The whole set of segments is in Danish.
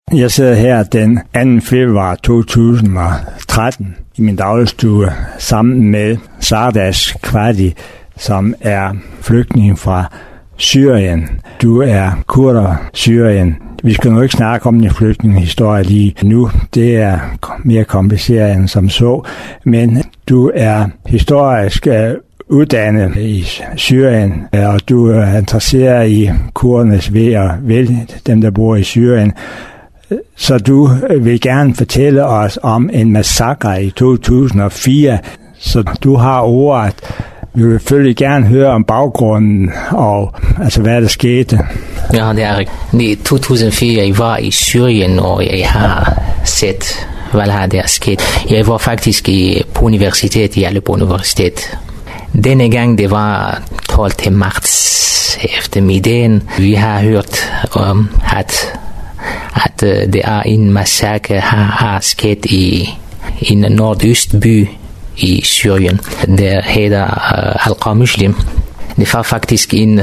Jeg sidder her den 2. februar 2013 i min dagligstue sammen med Sardas Kvadi, som er flygtning fra Syrien. Du er kurder Syrien. Vi skal nu ikke snakke om din flygtningehistorie lige nu. Det er mere kompliceret end som så. Men du er historisk uddannet i Syrien, og du er interesseret i kurdernes ve og vel, dem der bor i Syrien. Så du vil gerne fortælle os om en massakre i 2004, så du har ordet. Vi vil selvfølgelig gerne høre om baggrunden og altså hvad der skete. Ja, det er rigtigt. I 2004 jeg var i Syrien, og jeg har set, hvad der er sket. Jeg var faktisk på universitet, i Aleppo Universitet. Denne gang det var 12. marts eftermiddagen. Vi har hørt om, at det er en massakre har sket i en nordøstby i Syrien. Der hedder Al-Qamishli. Det var faktisk en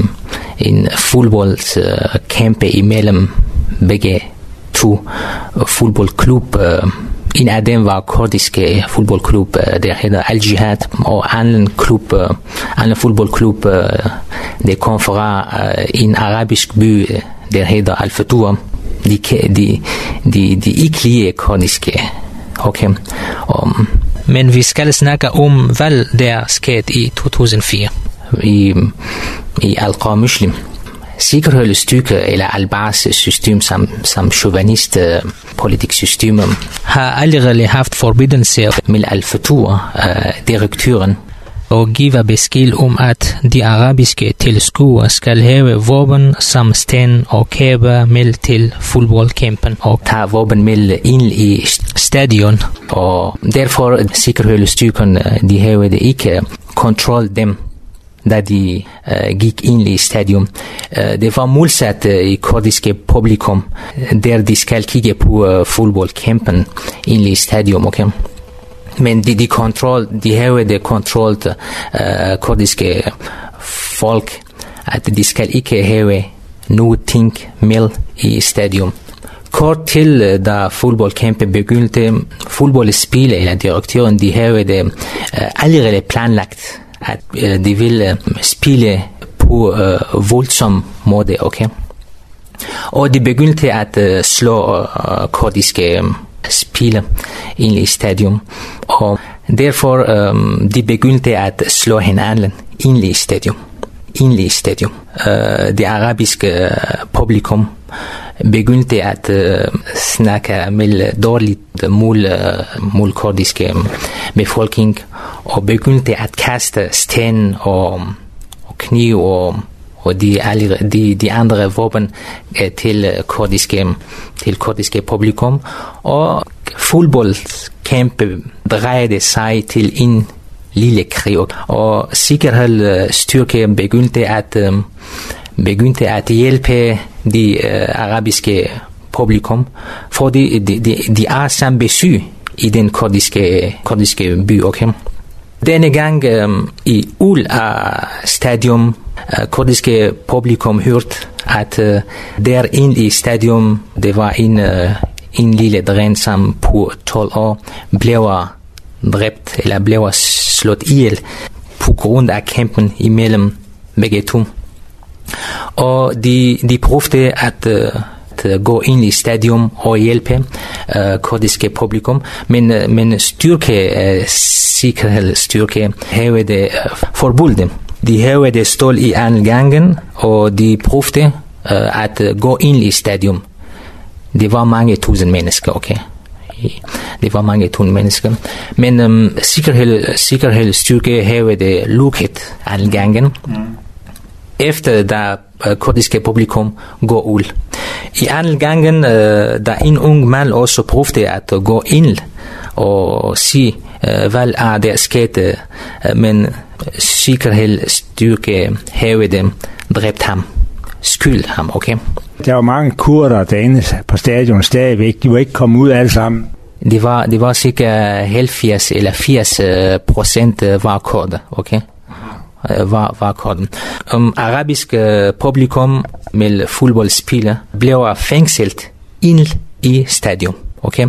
fodboldkamp imellem begge to fodboldklub. En af dem var kurdiske fodboldklub, der hedder Al-Jihad, og anden fodboldklub, der kom fra en arabisk by, der hedder Al-Fatua. De ikke lige kurdiske. Okay. Men vi skal snakke om, hvad der skete i 2004. I Al-Qamishli. Sikkerhedsstyrker eller Al-Ba'ath system som chauvinist politisk system har allerede haft forbindelse med Al-Fatua, direktøren, og giver besked om, at de arabiske tilskuere skal have våben som sten og kæber med til fodboldkampen og tage våben med ind i stadion. Og derfor sikkerhedsstyrkerne, de havde ikke kontrol dem, da de gik ind i stadion. Det var modsat i kurdiske publikum, der de skal kigge på fodboldkampen ind i stadion, okay? Men de havde kontrollet kurdiske folk, at de skal ikke have noget ting med i stadion. Kort til da fodboldkampen begyndte, fodboldspillere eller direktøren, de havde allerede planlagt, at de ville spille på voldsom måde, okay? Og de begyndte at slå kurdiske spillere ind i stadion, og derfor de begyndte at slå hinanden ind i stadion. Det arabiske publikum begyndte at snakke med dårligt mod kurdiske befolkning, og begyndte at kaste sten og kniv og de andre våben til kurdiske publikum. Og fodboldkampen drejede sig til en lille krig, og sikkerhedsstyrken begyndte at hjælpe de arabiske publikum, fordi de er samme besøg i den kurdiske by, okay? Denne gang i Stadion, kurdiske publikum hørte, at der inde i stadion, det var en lille dreng, som på 12 år blev dræbt eller blev slået ihjel på grund af kampen imellem begge to. Og de prøvede at gå ind i stadion og hjælpe kurdiske publikum, men sikkerhedsstyrke havde det forbudt. De havde det stået i anden gangen, og de prøvede at gå ind i stadion. Det var mange tusind mennesker, okay? Det var mange tusind mennesker. Men sikkerhedsstyrke havde det lukket anden gangen. Efter da kurdiske publikum går ud. I anden gangen, da en ung mand også prøvede at gå ind og sige, hvad er der sket, men sikkerhedsstyrke havde dem dræbt ham, skyld ham, okay? Der var mange kurder derinde på stadion stadigvæk, de var ikke kommet ud alle sammen. Det var cirka 70 eller 80% var kurder, okay? Var kurder. Arabisk publikum med fodboldspillere blev fængslet ind i stadion. Okay?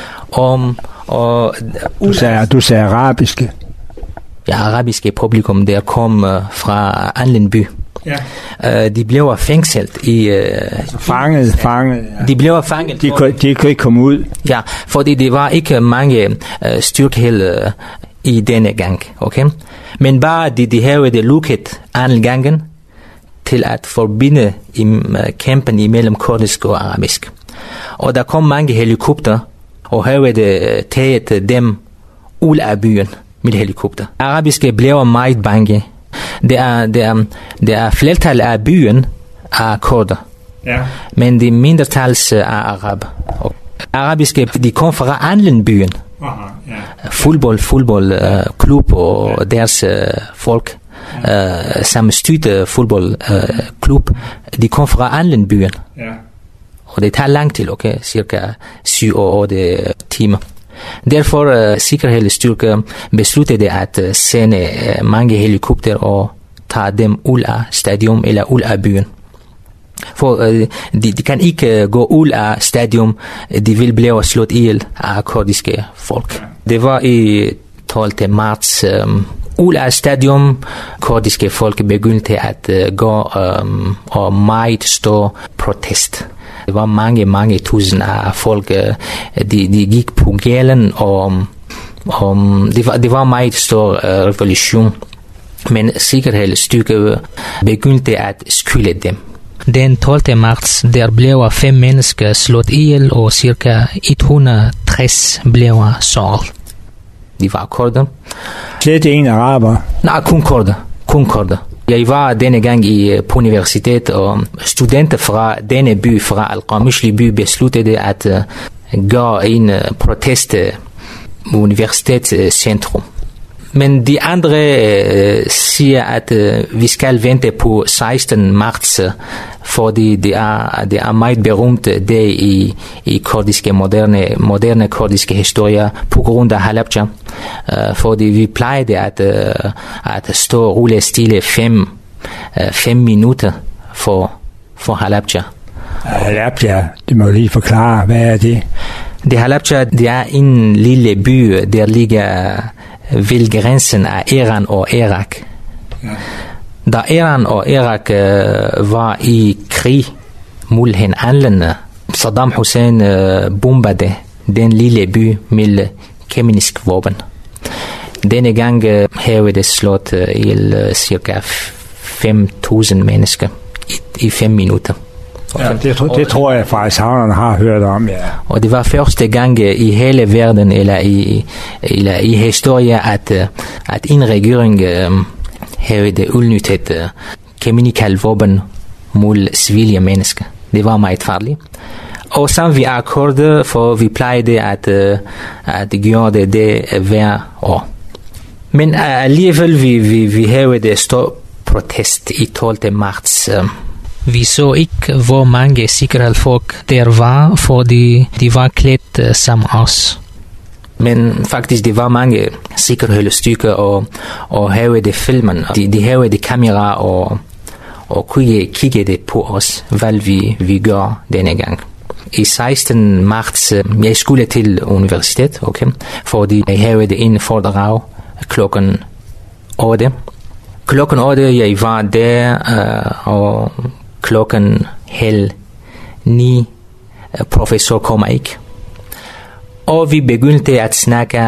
Du sagde arabiske. Ja, arabiske publikum, der kom fra anden by. Ja. De blev fængslet i... Fanget. De blev fanget. De kunne ikke komme ud. Ja, fordi det var ikke mange styrkeheld i denne gang, okay? Men bare de havde det lukket anden gangen til at forbinde kampen imellem kurdisk og arabisk. Og der kom mange helikopter, og havde taget dem ud af byen med helikopter. Arabiske blev meget bange. Det er flertal af byen af kurder. Ja. Men det mindretals er arab. Arabiske, de kom fra anden byen. Fodbold, klub og deres folk, som støtte fodboldklub, de kom fra anden byen. Ja. Og det tager lang tid, okay? Cirka 7-8 timer. Derfor sikkerhedsstyrker besluttede at sende mange helikopter og tage dem ud af stadion eller ud af byen. For de kan ikke gå ud af stadion, de vil blive slået ihjel af kurdiske folk. Det var i 12. marts. Ud af stadion, kurdiske folk begyndte at gå og meget stor protest. Det var mange tusind af folk, de gik på gaden, og det var meget stor revolution. Men sikkerhedsstyrker begyndte at skylde dem. Den 12. marts, der blev 5 mennesker slået ihjel, og cirka 160 blev såret. De var kurder. Slet en araber? Nej, kun kurder. Jeg var denne gang på universitet, og studenter fra denne by, fra Al-Qamishli by, besluttede at gå en protest universitetscentrum. Men de andre siger, at vi skal vente på 16. marts, fordi det er meget berømt dag i kurdiske, moderne kurdiske historie på grund af Halabja. Fordi vi plejede at stå rulle stille 5 minutter for Halabja. Halabja, det må lige forklare, hvad er det? Det Halabja, det er en lille by, der ligger ved grænsen af Iran og Irak. Ja. Da Iran og Irak var i krig mod hinanden, Saddam Hussein bombede den lille by med kemisk våben. Denne gang havde det slået ihjel cirka 5.000 mennesker i 5 minutter. Ja, det tror jeg faktisk, havnerne har hørt om, ja. Og det var første gang i hele verden, eller i historien, at en regering havde udnyttet kemiske våben mod civile mennesker. Det var meget farligt. Og så vi er kurder, for vi plejede at gøre det hver år. Men alligevel vi havde det stor protest i 12. marts. Vi så ikke, hvor mange sikkerhedsfolk der var, fordi de var klædt som os. Men faktisk, det var mange sikkerhedsstyrker og havde det filmen. De havde det kamera og kunne kigge det på os, hvad vi gør denne gang. I 16. marts, jeg skulle til universitet, okay? Fordi jeg havde det en foredrag klokken 8. Klokken 8, jeg var der, og klokken 8:30, professor kommer ikke. Og vi begyndte at snakke,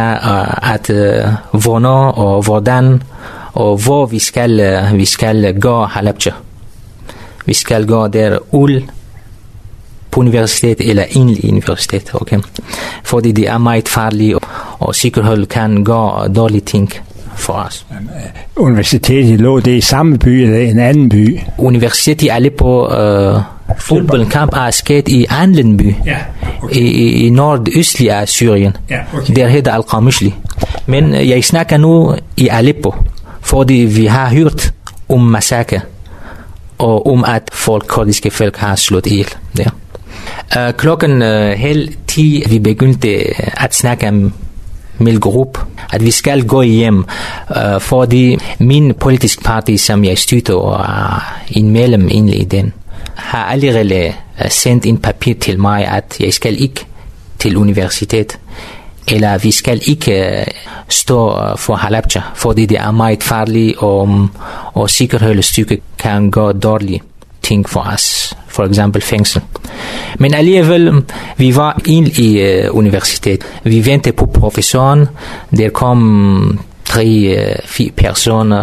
hvornår og hvordan, og hvor vi skal gå Halabja. Vi skal gå der ud på universitet eller ind i universitet, okay? Fordi det er meget farligt, og sikkerhed kan gå dårlige ting for os. Universitetet lå det i samme by eller en anden by? Universitetet i Aleppo, fodboldkamp er sket i anden by, ja, okay. i nordøstlig af Syrien. Ja, okay. Der hedder Al-Qamishli. Men jeg snakker nu i Aleppo, fordi vi har hørt om massakre, og at kurdiske folk har slået ihjel der. Klokken 10:30, vi begyndte at snakke med gruppe, at vi skal gå hjem, fordi min politisk parti, som jeg støtter og er en medlem egentlig i den, har allerede sendt en papir til mig, at jeg skal ikke til universitet, eller vi skal ikke stå for Halabja, fordi det er meget farligt, og sikkerhedsstyrke kan gå dårlige ting for os, for eksempel fængsel. Men alligevel, vi var ind i universitet. Vi ventede på professoren. Der kom 3-4 personer,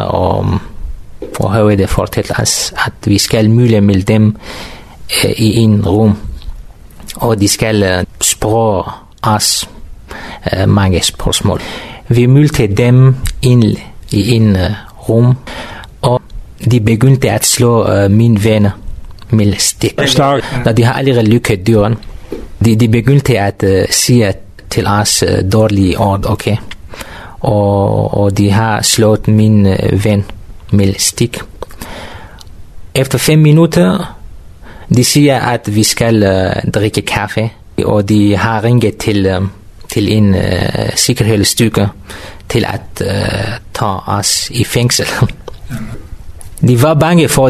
og havde fortalt os, at vi skal møde med dem i en rum, og de skal spørge os mange spørgsmål. Vi mødte dem ind i en rum, og de begyndte at slå mine venner med stik. Da de har allerede lukket døren, de begyndte at sige til os dårlige ord, okay? Og de har slået min ven med stik. Efter 5 minutter, de siger, at vi skal drikke kaffe, og de har ringet til en sikkerhedsstyrke til at tage os i fængsel. De var bange for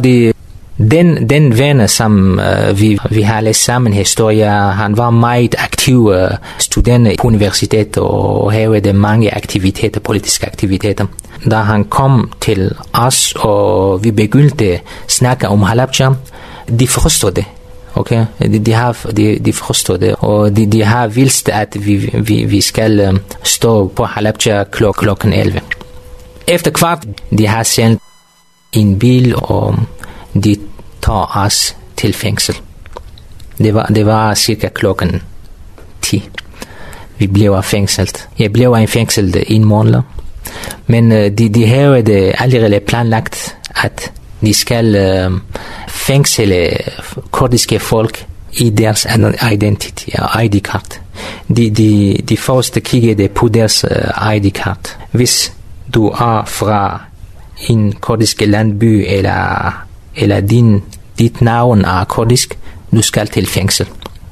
den ven, som vi har læst sammen historie. Han var meget aktiv student på universitetet og havde mange aktiviteter, politiske aktiviteter. Da han kom til os, og vi begyndte at snakke om Halabja, de forstod det. Okay, de forstår det, og de har vildt, at vi skal stå på Halabja klokken 11. Efter kvart, de har sendt en bil, og de tager os til fængsel. Det var cirka klokken 10. Vi blev fængslet. Jeg blev i fængsel 1 måned, men de havde allerede planlagt, at de skal fængsle kurdiske folk i deres identity og ID-kart. De første kiggede på deres ID-kart. Hvis du er fra en kurdisk landby, eller dit navn er kurdisk, du skal til fængsel.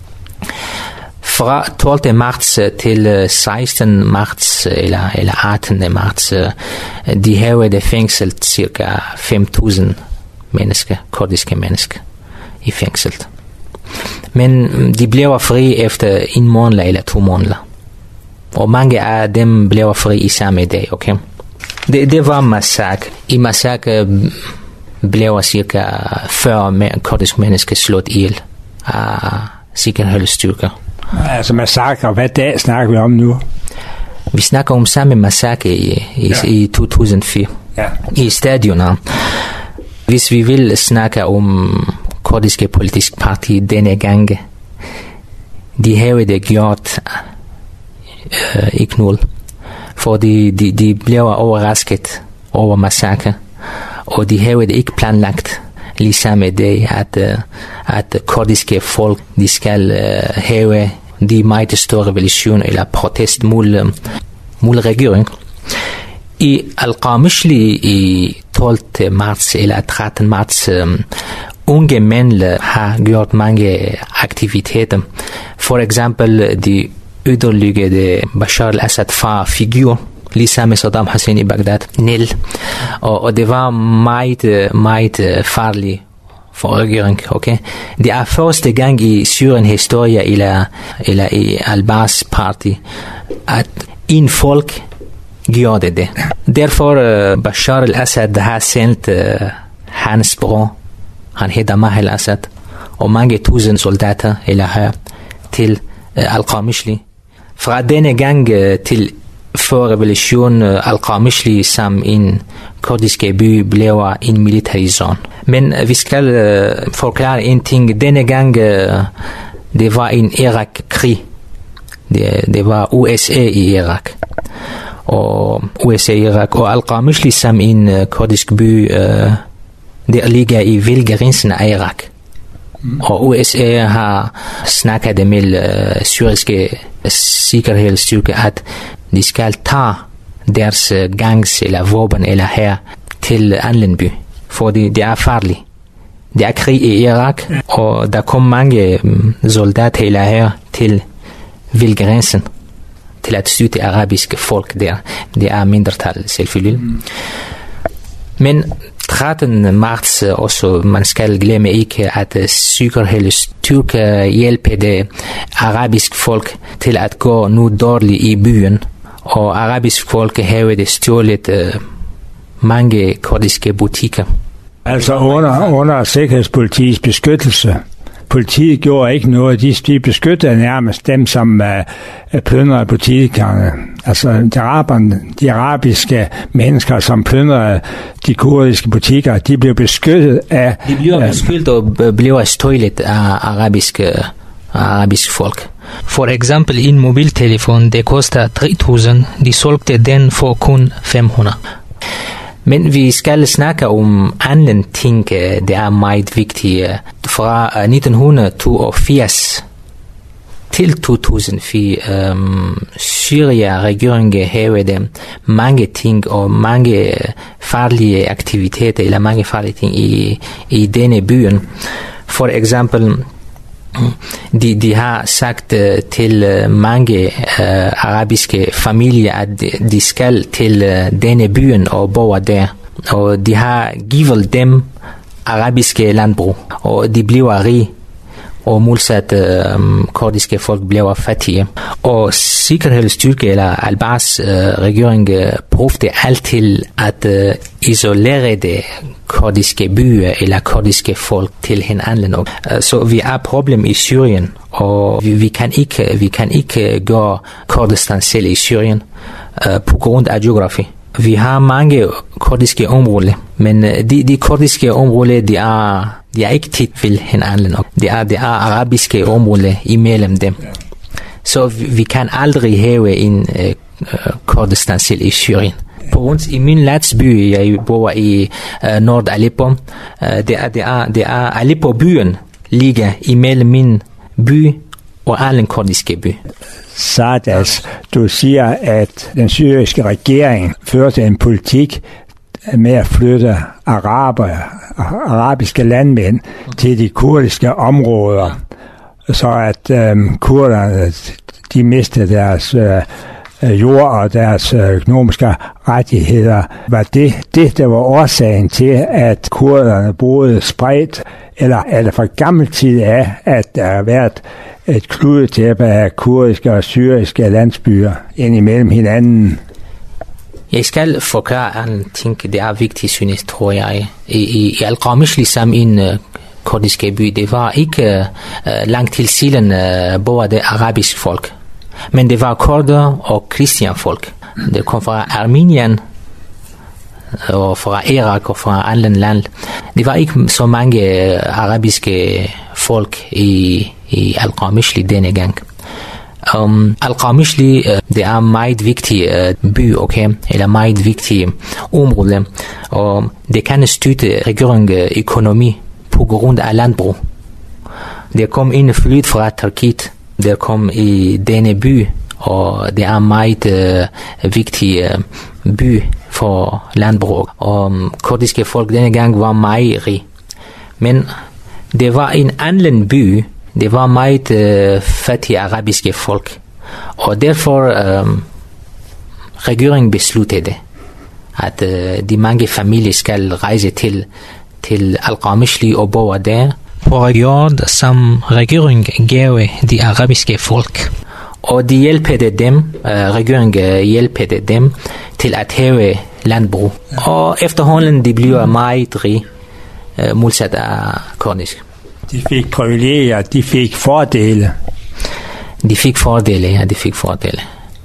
Fra 12. marts til 16. marts eller 18. marts, de havde fængslet cirka 5.000 mennesker, kurdiske mennesker i fængslet. Men de blev fri efter 1 måned eller 2 måneder. Og mange af dem blev fri i samme dag, okay? Det var massakre. I massakre blev cirka 40 kurdiske mennesker slået ihjel af sikkerhedsstyrker. Altså massakre, hvad dag snakker vi om nu? Vi snakker om samme massakre i 2004 i stadioner. Hvis vi vil snakke om kurdiske politisk parti denne gang, de havde det gjort ikke nul. Fordi de blev overrasket over massakre, og de havde det ikke planlagt lige samme dag, at kurdiske folk, de skal have de meget store revolution eller protest mod regering. I Al-Qamishli i 12. marts eller 13. marts, unge mænd har gjort mange aktiviteter. For eksempel, de yderligere Bashar al-Assad figur, ligesom med Saddam Hussein i Bagdad, Nil. Og det var meget farligt for regeringen, okay? Det er første gang i Syrien historie eller i Al-Baas party, at en folk gjorde det. Derfor Bashar al-Assad har sendt hans bror, han hedder Maher al-Assad, og mange tusind soldater eller her til Al-Qamishli. Fra denne gang til for revolution Al-Qamishli som en kurdiske by blev en militarization. Men vi skal forklare en ting. Denne gang det var en Irak-krig. Det var USA i Irak. Og USA i Irak og Al-Qamishli som en kurdisk by, der ligger i vildgrænsen af Irak. Og USA har snakket med syriske sikkerhedsstyrker, at de skal tage deres gangs eller våben eller her til anden by, fordi det er farligt. Det er krig i Irak, og der kom mange soldater eller her til vildgrænsen, til at støtte arabiske folk der. Det er mindretal selvfølgelig. Men 13. marts også, man skal glemme ikke, at sikkerhedsstyrker hjælper det arabisk folk til at gå nu dårligt i byen, og arabisk folk har det stjålet mange kurdiske butikker. Altså under sikkerhedspolitiets beskyttelse. Politiet gjorde ikke noget. De beskyttede nærmest dem, som plyndrede butikkerne. Altså de arabiske mennesker, som plyndrede de kurdiske butikker, de blev beskyttet af... De blev beskyldt og blev stjålet af arabisk folk. For eksempel en mobiltelefon, det koster 3.000. De solgte den for kun 500. Men vi skal snakke om andre ting, det er meget vigtigt. Fra 1982 til 2004, Syria-regeringen havde mange ting og mange farlige aktiviteter, eller mange farlige ting i denne byen. For eksempel, de har sagt til mange arabiske familier, at de skal til denne byen og bo der. Og de har givet dem arabiske landbrug, og de bliver rige, og modsat kurdiske folk bliver fattige. Og sikkerhedsstyrke eller Al-Baas regering prøvede altid at isolere det kurdiske byer eller kurdiske folk til hinanden. Så vi har problem i Syrien, og vi kan ikke gøre Kurdistan selv i Syrien på grund af geografi. Vi har mange kurdiske områder, men de kurdiske områder, de er ikke tit ved hinanden. Det er arabiske områder imellem dem. Så vi kan aldrig have en Kurdistan selv i Syrien. På grund i min landsby, jeg bor i Nord-Aleppo, det er Aleppo-byen ligger imellem min by og alle kurdiske by. Sardas, du siger, at den syriske regering førte en politik med at flytte arabiske landmænd til de kurdiske områder, så at kurderne de mistede deres jord og deres økonomiske rettigheder. Var det, der var årsagen til, at kurderne boede spredt, eller er det fra gammel tid af, at der har været et kludetæppe af kurdiske og syriske landsbyer ind imellem hinanden? Jeg skal forklare en ting, det er vigtigt, synes, tror jeg. I Al-Qamishli, som en kurdiske by, det var ikke langt til siden boede det arabisk folk. Men det var kurder og kristianfolk. Det kom fra Armenien og fra Irak og fra andre lande. Det var ikke så mange arabiske folk i Al-Qamishli denne gang. Al-Qamishli, det er meget vigtig by, okay, eller meget vigtig område, og det kan støtte regeringen økonomi på grund af landbrug. Der kom en flyt fra Tyrkiet, der kom i denne by, og det er meget vigtig by for landbrug. Og kurdiske folk denne gang var meget rig. Men det var en anden by, det var meget fattige arabiske folk. Og derfor regeringen besluttede, at de mange familier skal rejse til Al-Qamishli og bo der. På råd som regeringen gav de arabiske folk. Og de hjælpede dem, regeringen hjælpede dem til at have landbrug. Og efterhånden de bliver meget rige, modsat af kurdisk. De fik privilegier, de fik fordele. De fik fordele.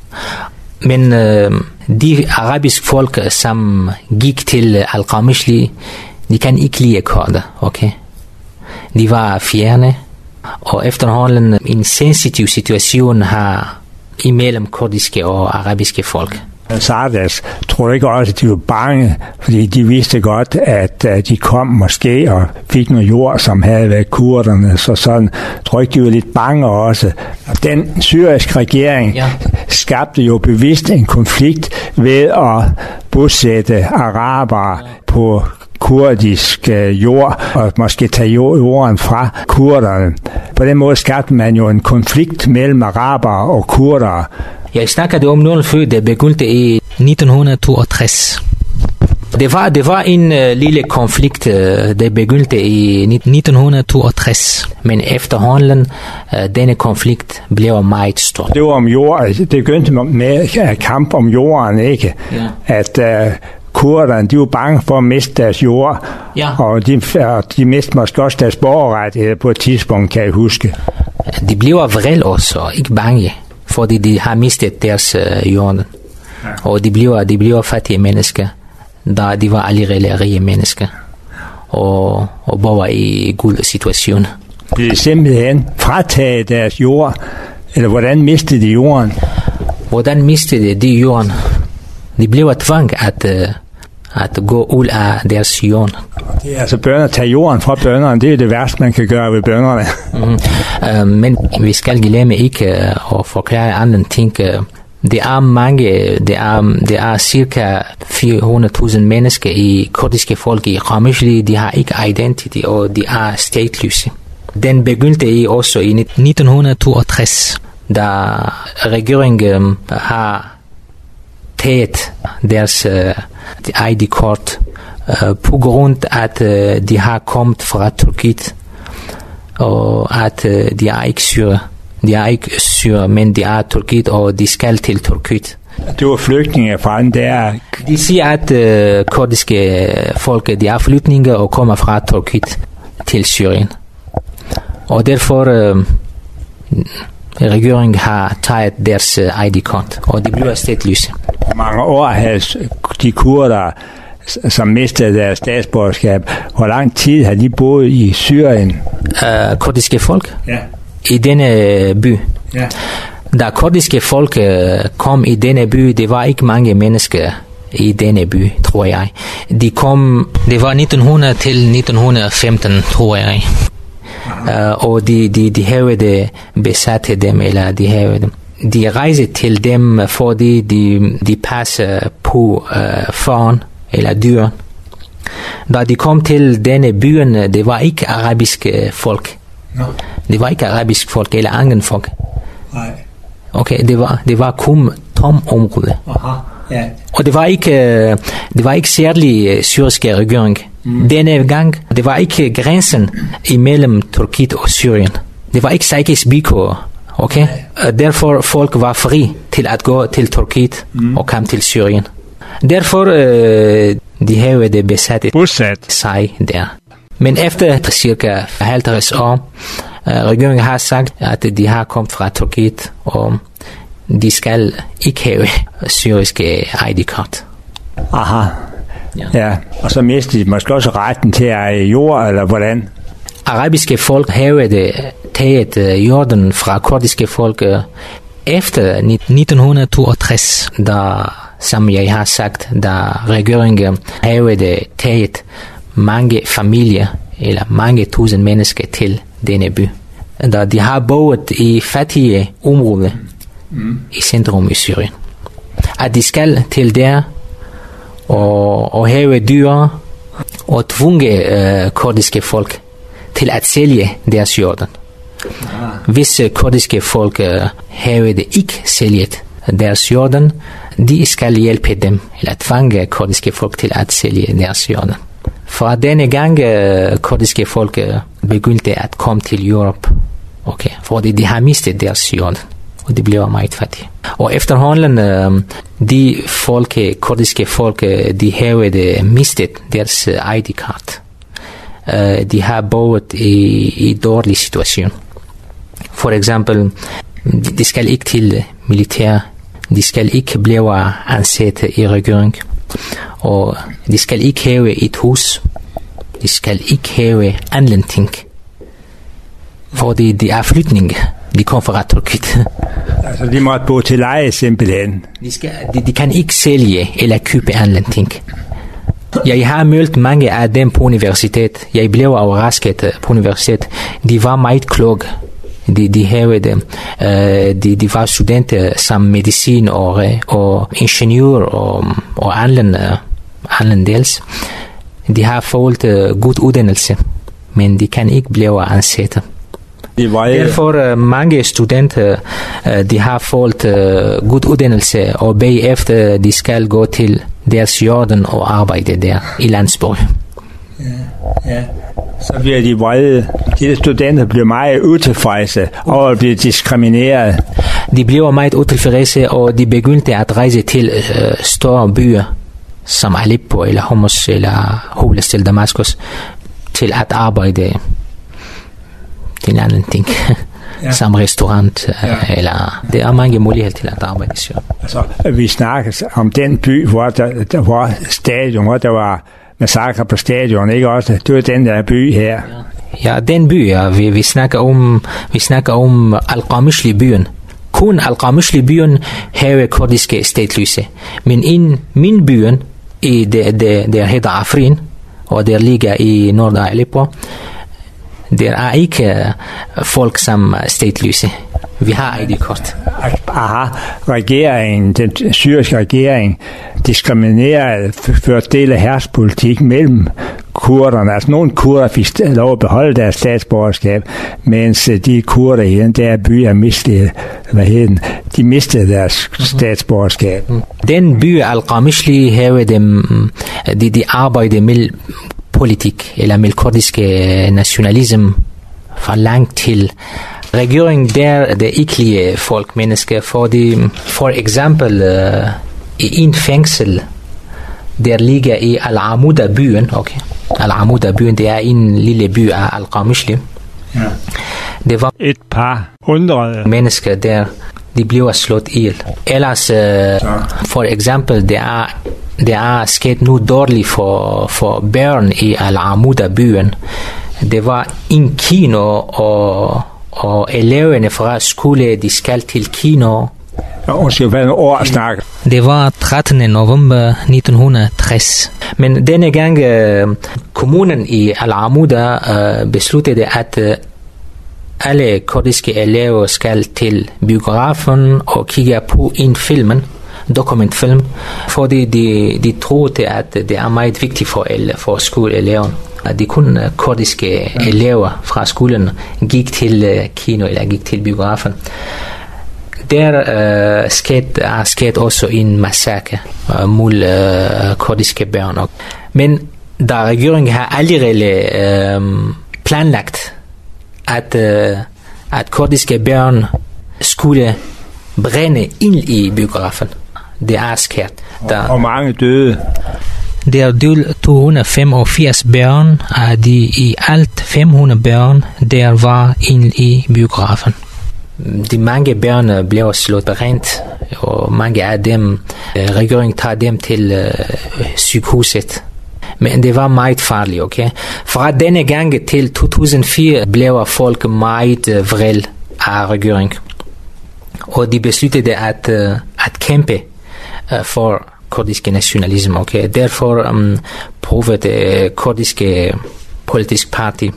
Men de arabiske folk, som gik til Al-Qamishli, de kan ikke lide kurder, okay? De var fjerne, og efterhånden en sensitiv situation har imellem kurdiske og arabiske folk. Sardas, tror du ikke også, at de var bange, fordi de vidste godt, at de kom måske og fik noget jord, som havde været kurderne, så sådan, tror ikke, de var lidt bange også. Og den syriske regering skabte jo bevidst en konflikt ved at bosætte arabere på kurdisk jord, og måske tage jorden fra kurderne. På den måde skabte man jo en konflikt mellem arabere og kurdere. Jeg snakkede om noget før, det begyndte i 1962. Det var en lille konflikt, der begyndte i 1962. men efterhånden denne konflikt blev meget stor. Det var om jord. Det begyndte med kamp om jorden, ikke? Ja. At kurderne, de var bange for at miste deres jord, Ja. og de mistede måske også deres borgerrettigheder på et tidspunkt, kan jeg huske. De bliver vrede også, ikke bange, fordi de har mistet deres jord. Og de bliver fattige mennesker, da de var allerede rige mennesker, og bor i god situation. De simpelthen frataget deres jord, eller hvordan mistede de jorden? Hvordan mistede de jorden? De blev tvunget at gå ud af deres jord. Det er altså bønder, tage jorden fra bønderne, det er det værste, man kan gøre ved bønderne. Men vi skal glemme ikke at forklare andre ting. Det er mange, det er cirka 400.000 mennesker i kurdiske folk i Qamishli, de har ikke identity, og de er stateløse. Den begyndte også i 1962. da regeringen har taget deres ID-kort på grund af at de har kommet fra Tyrkiet, og at de er ikke syre. De er ikke syre, men de er Tyrkiet, og de skal til Tyrkiet. Det var flygtninge fra den der. De siger, at kurdiske folk, de er flygtninge og kommer fra Tyrkiet til Syrien. Og derfor regeringen har taget deres ID-kort, og de bliver statsløse. Mange år havde de kurder, som mistede deres statsborgerskab. Hvor lang tid har de boet i Syrien? Kurdiske folk? Ja. I denne by. Ja. Da kurdiske folk kom i denne by, det var ikke mange mennesker i denne by, tror jeg. De kom. Det var 1900 til 1915, tror jeg. Og de havde besatte dem, eller de havde dem. De rejste til dem, fordi de passer på foran eller dyr. Da de kom til denne byen, det var ikke arabiske folk. No. Det var ikke arabisk folk eller andre folk. Nej. Okay, det var kun tom område. Aha. Ja. Og det var ikke særlig syriske regering. Denne gang, det var ikke grænsen imellem Tyrkiet og Syrien. Det var ikke sikkerhedsvilkår. Okay? Derfor folk var fri til at gå til Tyrkiet og komme til Syrien. Derfor de havde besat sig der. Men efter cirka 50 år, regeringen har sagt, at de har kommet fra Tyrkiet, og de skal ikke have syriske ID-kort. Aha. Ja. Og så mistede de måske også retten til at eje jord, eller hvordan? Arabiske folk havde taget jorden fra kurdiske folk efter 1962. Da, som jeg har sagt, da regeringen havde taget mange familier, eller mange tusind mennesker til denne by. Da de har boet i fattige områder i centrum i Syrien. At de skal til der og have dyr og tvunge kurdiske folk til at sælge deres jorden. Hvis kurdiske folk have det ikke sælget deres jorden, de skal hjælpe dem, eller tvange kurdiske folk til at sælge deres jorden. Fra denne gang kurdiske folk begyndte at komme til Europa, okay, fordi de har mistet deres jorden, og de blev meget fattige. Og efterhånden, de folk, kurdiske folk, de havde mistet deres ID-kort. De har boet i dårlig situation. For eksempel, de skal ikke til militær, de skal ikke blive ansat i regering, og de skal ikke have et hus, de skal ikke have andre ting, fordi de er flygtninge, de kommer fra Tyrkiet. Altså de måtte bo til leje simpelthen. De kan ikke sælge eller købe andre ting. Jeg har mødt mange af dem på universitet. Jeg blev overrasket på universitet. De var meget kloge. De var studenter som medicin og ingeniør og andre dels. De har fået god uddannelse, men de kan ikke blive ansat. Derfor mange studenter de har fået god uddannelse, og bagefter de skal gå til deres jorden og arbejde der i landsborg. Ja. Så bliver de vrede. De studenter bliver meget utilfredse over at blive diskrimineret. De bliver meget utilfredse, og de begyndte at rejse til store byer, som Aleppo eller Homs eller hovedstaden Damaskus, til at arbejde til en anden ting. Ja. Som restaurant, eller det er mange muligheder til at arbejde. Altså, vi snakker om den by, hvor der var stadion, hvor der var massakre på stadion, ikke også? Det var den der by her. Ja, den by, ja. Vi snakker om Al-Qamishli-byen. Kun Al-Qamishli-byen har kurdiske statsløse. Men i min byen, der hedder Afrin, og der ligger i nord af Aleppo, der er ikke folk som statsløse. Vi har ID-kort. Regeringen, den syriske regering, diskriminerede, førte del af herspolitik mellem kurderne. Altså nogle kurder fik lov at beholde deres statsborgerskab, mens de kurder i den der by har mistet, de mistede deres statsborgerskab. Den by Al-Qamishli havde de arbejder med politik, eller med kurdiske nationalisme fra langt til. Regeringen der ikke lide folk, mennesker, for eksempel i en fængsel, der ligger i Al-Amuda-byen, okay. Al-Amuda-byen, det er en lille by af Al-Qamishli. Ja. Det var et par undrede mennesker der, de bliver slået ihjel. Ellers, for eksempel, det er sket nu dårligt for børn i Al-Amuda-byen. Det var en kino, og eleverne fra skole, de skal til kino. Det var 13. november 1960. Men denne gang kommunen i Al-Amuda besluttede, at alle kurdiske elever skal til biografen og kigge på en dokumentfilm, fordi de troede, at det er meget vigtigt for skoleeleverne. De kun kurdiske elever fra skolen gik til kino eller gik til biografen. Der skete også en massakre mod kurdiske børn. Men da regeringen har allerede planlagt, at kurdiske børn skulle brænde ind i biografen. Det er sket. Og mange døde. Der døde 285 børn af de i alt 500 børn, der var inde i biografen. De mange børn blev slået brændt, og mange af dem, regeringen tager dem til sygehuset. Men det var meget farligt, okay? Fra denne gang til 2004 blev folk meget vrede af regeringen. Og de besluttede at kæmpe for kurdiske nationalisme, okay? Derfor prøvede kurdiske politisk parti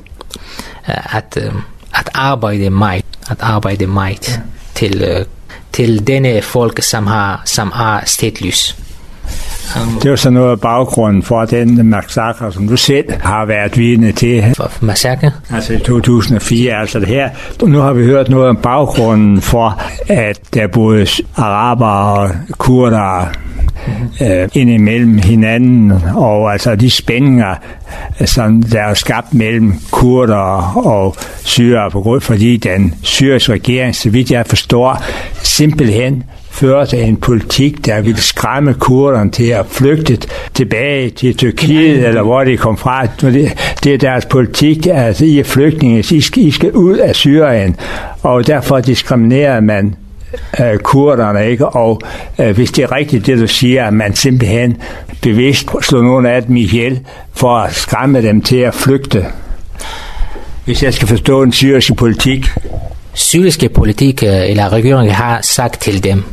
at arbejde meget til denne folk, som har statsløs. Det var så noget af baggrunden for den massakre, som du selv har været vidne til. Massakre? Altså i 2004, altså det her. Nu har vi hørt noget om baggrunden for, at der både arabere og kurdere indimellem hinanden, og altså de spændinger, som der er skabt mellem kurder og syrere, fordi den syriske regering, så vidt jeg forstår, simpelthen førte en politik, der ville skræmme kurderne til at flygte tilbage til Tyrkiet, eller hvor de kom fra. Det er deres politik, altså I er flygtninge, I skal ud af Syrien, og derfor diskriminerer man kurderne, ikke? Og hvis det er rigtigt, det du siger, at man simpelthen bevidst slår nogle af dem ihjel for at skræmme dem til at flygte. Hvis jeg skal forstå den syriske politik. Syriske politik, eller regeringen har sagt til dem,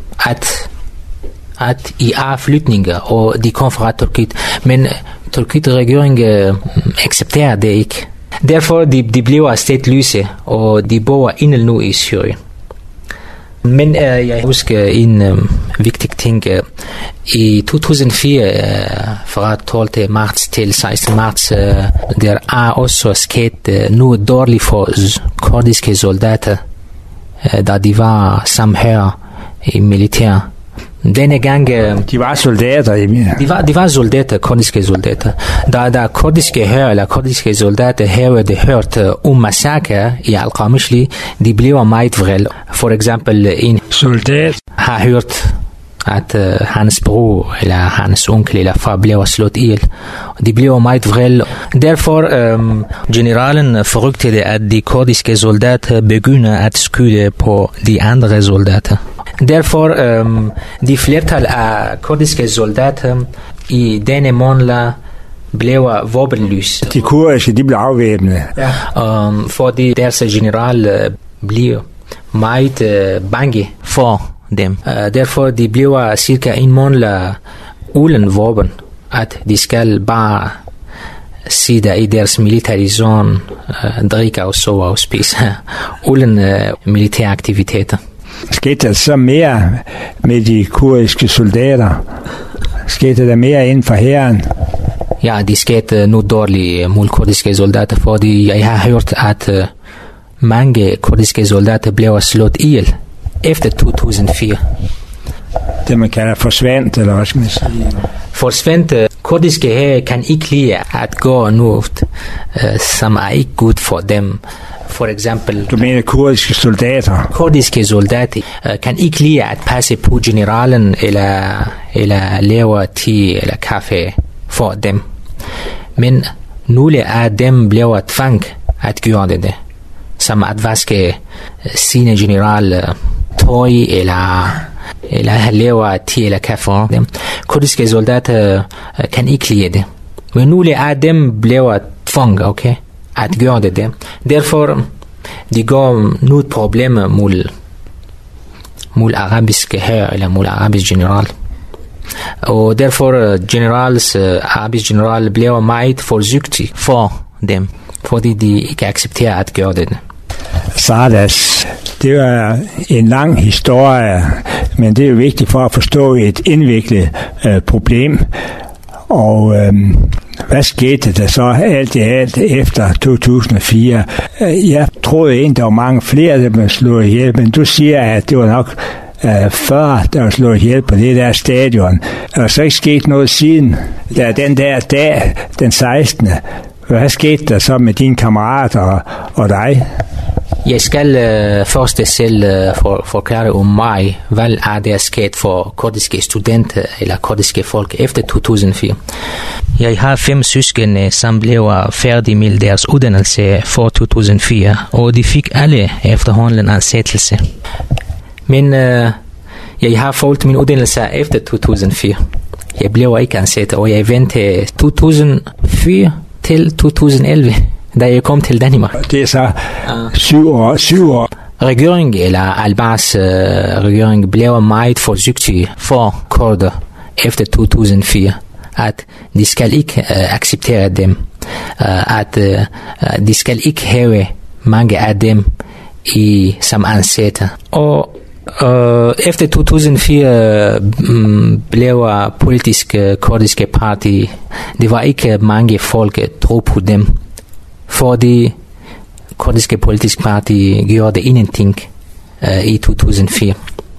at I er flygtninge, og de kommer fra Tyrkiet, men Tyrkiet regering accepterer det ikke. Derfor de bliver statsløse, og de bor endnu nu i Syrien. Men jeg husker en vigtig ting. I 2004, fra 12. marts til 16. marts, der er også sket noget dårligt for kurdiske soldater, da de var sammenhør i militær. Denne gang... De var soldater i De var soldater, kurdiske soldater. Da kurdiske hær eller kurdiske soldater havde hørt om massakre i Al-Qamishli, de blev meget vred. For eksempel en soldat har hørt, at hans bror eller hans onkel eller far blev slået ihjel. De blev meget vred. Derfor generalen frygtede, at de kurdiske soldater begyndte at skyde på de andre soldater. Derfor de flertal af kurdiske soldater i denne måned blev våbenløs. De kurdiske, de blev afvæbnet. Ja. Fordi deres general blev meget bange for dem. Derfor de blev cirka en måned uden våben, at de skal bare sidde i deres militære zone, drikke og sove og spise, uden militære aktiviteter. Skete der så mere med de kurdiske soldater? Skete der mere inden for hæren? Ja, det skete nu dårligt mod kurdiske soldater, fordi jeg har hørt, at mange kurdiske soldater blev slået ihjel efter 2004. Det man kalder forsvandt, eller hvad skal man sige? Forsvandt. Kurdiske her kan ikke lide at gå noget, som er ikke godt for dem. For eksempel... Du mener kurdiske soldater? Kurdiske soldater kan ikke lide at passe på generalen eller lave te eller kaffe for dem. Men nogle af dem blev tvunget at gøre det. Som at vaske sine general tøj eller lave te eller kaffe for dem. Kurdiske soldater kan ikke lide det. Men nogle af dem blev tvunget, okay, at gøre det. Derfor de går nu problemer mod arabiske hær eller mod arabisk general. Og derfor arabisk general blev meget forsigtig for dem, fordi de ikke accepterer at gøre det. Sardas, det var en lang historie, men det er jo vigtigt for at forstå et indviklet problem. Og hvad skete der så alt i alt efter 2004? Jeg troede egentlig, der var mange flere, der blev slået ihjel, men du siger, at det var nok 40, der var slået ihjel på det der stadion. Er der så ikke sket noget siden? Der den der dag, den 16. Hvad skete der så med dine kammerater og dig? Jeg skal først selv forklare om mig, hvad er der sket for kurdiske studenter eller kurdiske folk efter 2004. Jeg har 5 søskende, som blev færdige med deres uddannelse for 2004, og de fik alle efterhånden ansættelse. Men jeg har fået min uddannelse efter 2004. Jeg blev ikke ansat, og jeg ventede 2004 til 2011, da jeg kom til Danmark. Det er så 7 år. Regeringen eller Albas regering blev meget forsigtig for kurder efter 2004, at de skal ikke acceptere dem, at de skal ikke have mange af dem som ansatte. Og efter 2004 blev politisk kurdiske parti, det var ikke mange folk tro på dem, fordi kurdiske politisk parti gjorde ingenting i 2004.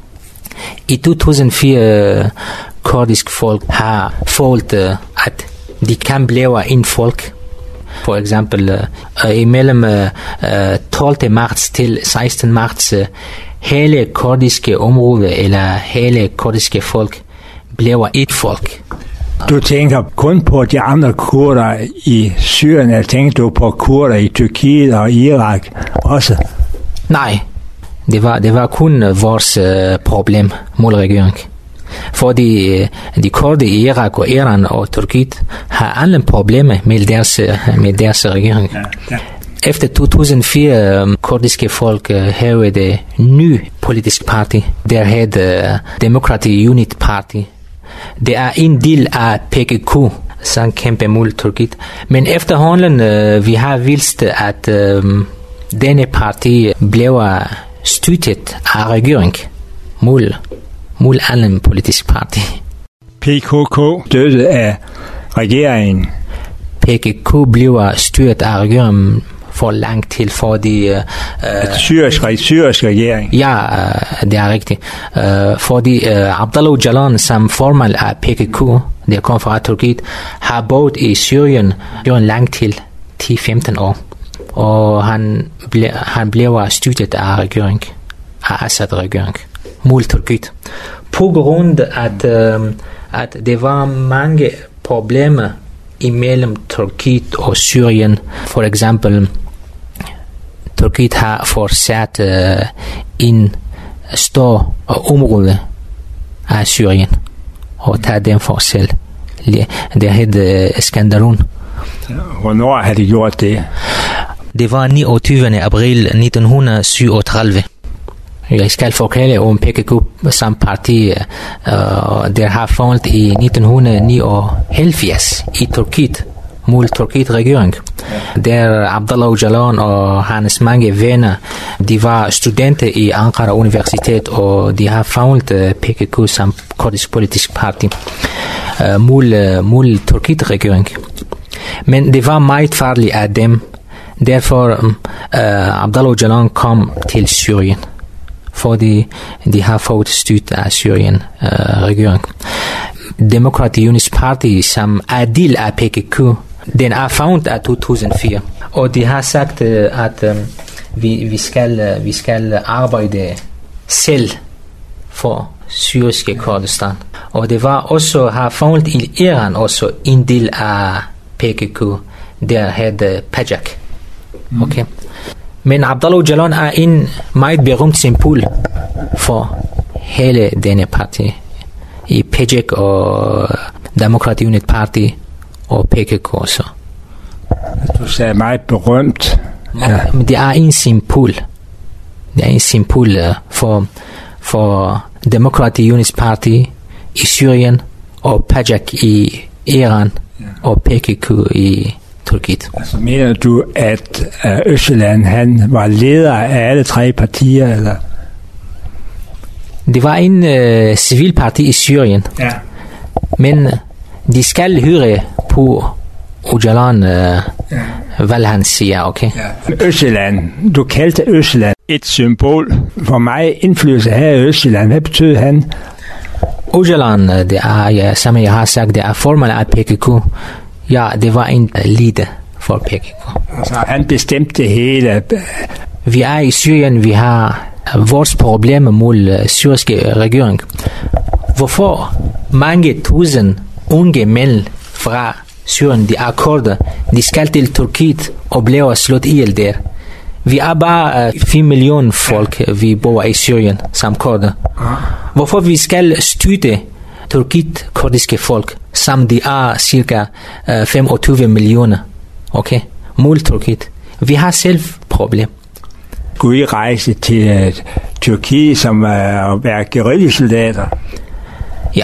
I 2004 kurdisk folk har følt, at de kan blive en folk. For eksempel imellem 12. marts til 16. marts hele kurdiske område eller hele kurdiske folk blev et folk. Du tænker kun på de andre kurder i Syrien, eller tænker du på kurder i Tyrkiet og Irak også? Nej, det var kun vores problem mod regeringen. Fordi de kurder i Irak og Iran og Tyrkiet har alle problemer med deres regering. Ja. Efter 2004 kurdiske folk havde det nye politisk parti. Der hed Democratic Unity Party. Det er en del af PKK, som kæmper mod Tyrkiet. Men efterhånden vi har vist, at denne parti blev støttet af regeringen mod alle politisk parti. PKK støttet af regeringen? PKK blev støttet af regeringen, for lang tid, fordi... Syrisk regering. Ja, det er rigtigt. Fordi Abdullah Öcalan, som formand af PKK, der kom fra Tyrkiet, har boet i Syrien lang tid, 10-15 år. Og han blev støttet af regeringen, af Assad-regeringen, mod Tyrkiet. På grund af, at det var mange problemer imellem Tyrkiet og Syrien. For eksempel, Tyrkiet har forsat en stor område af Syrien og taget dem for selv. Det hedder Skanderun. Hvornår har de gjort det? Det var 29. april 1937. Jeg skal forklare om PKK som parti, der har fundet i 1979 i Tyrkiet, mod Tyrkiet regering. Der Abdullah Öcalan og hans mange venner, de var studenter i Ankara Universitet, og de har fundet PKK som kurdisk politisk parti mod Tyrkiet regering. Men det var meget farligt af dem. Derfor Abdullah Öcalan kom til Syrien, fordi de har fået støtte af Syrien regering. Democratic Unionist Party, som er del af PKK, den er fundet af 2004. Og de har sagt, at vi skal arbejde selv for syriske Kurdistan. Og det var også har fundet i Iran også en del af PKK, der hedder PAJAK. Okay. Men Abdullah Öcalan er en meget berømt symbol for hele denne parti. I PAJAK og Democratic Unionist Party og PKK også. Du sagde meget berømt. Ja. Men det er en symbol. Det er en symbol for Democratic Unionist Party i Syrien og PAJAK i Iran og PKK i Tyrkiet. Altså mener du, at Öcalan han var leder af alle tre partier, eller? Det var en civil parti i Syrien. Ja. Men de skal høre på Öcalan, hvad han siger, okay? Ja. Öcalan, du kaldte Öcalan et symbol. For mig indflydelse her i Öcalan. Hvad betød han? Öcalan, det er, som jeg har sagt, det er formand af PKK. Ja, det var en leder for PKK. Altså, han bestemte det hele. Vi er i Syrien, vi har vores problemer mod syriske regering. Hvorfor mange tusind unge mænd fra Syrien, de er kurder, de skal til Tyrkiet og bliver slået ihjel der? Vi er bare 4 millioner folk, vi bor i Syrien som kurder. Hvorfor vi skal støtte Tyrkiet kurdiske folk, som de er cirka 25 millioner, okay, mod Tyrkiet? Vi har selv problem. Skulle I rejse til Tyrkiet som at være guerillasoldater? Ja,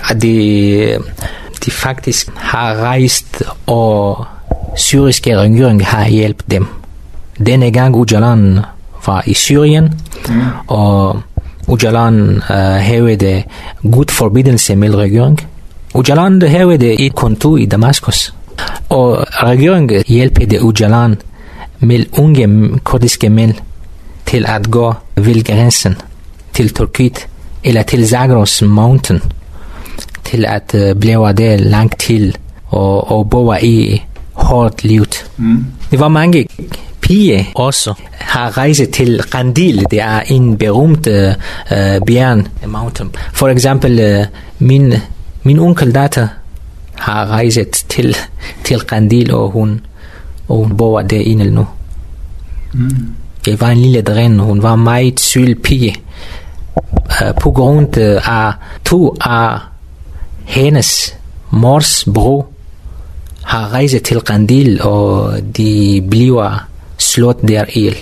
de faktisk har rejst, og syriske regering har hjulpet dem. Denne gang Öcalan var i Syrien, og Öcalan havde god forbindelse med regeringen. Öcalan havde et kontor i Damaskus, og regeringen hjælpede Öcalan med unge kurdiske mænd til at gå ved grænsen til Tyrkiet eller til Zagros Mountain, til at blive der lang tid og bo i hårdt livet. Det var mange piger også har rejst til Kandil. Det er en berømt bjerg, mountain. For eksempel min onkeldatter har rejst til Kandil, og hun bor derinde nu. Det var en lille dren, hun var meget syg pige. På grund af to af hendes mors bror har rejst til Kandil, og de bliver slået der ihjel.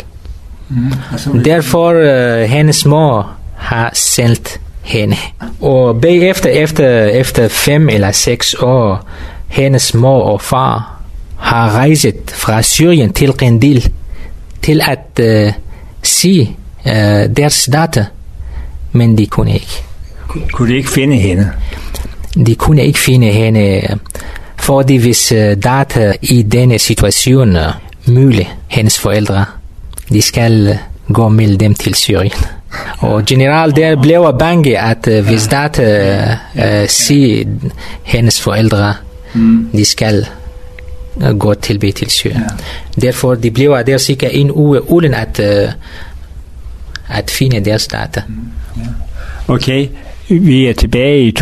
Derfor hendes mor har sendt hende. Og bagefter, efter 5 eller 6 år, hendes mor og far har rejst fra Syrien til Kandil til at se deres datter, men de kunne ikke. Kunne de ikke finde hende? De kunne ikke finde hende, fordi hvis datter i denne situation muligt, hendes forældre, de skal gå med dem til Syrien. Og generelt der blev bange, at hvis data siger hendes forældre, de skal gå tilbage til Syrien. Derfor de blev der cirka en uge uden at finde deres data. Okay, vi er tilbage i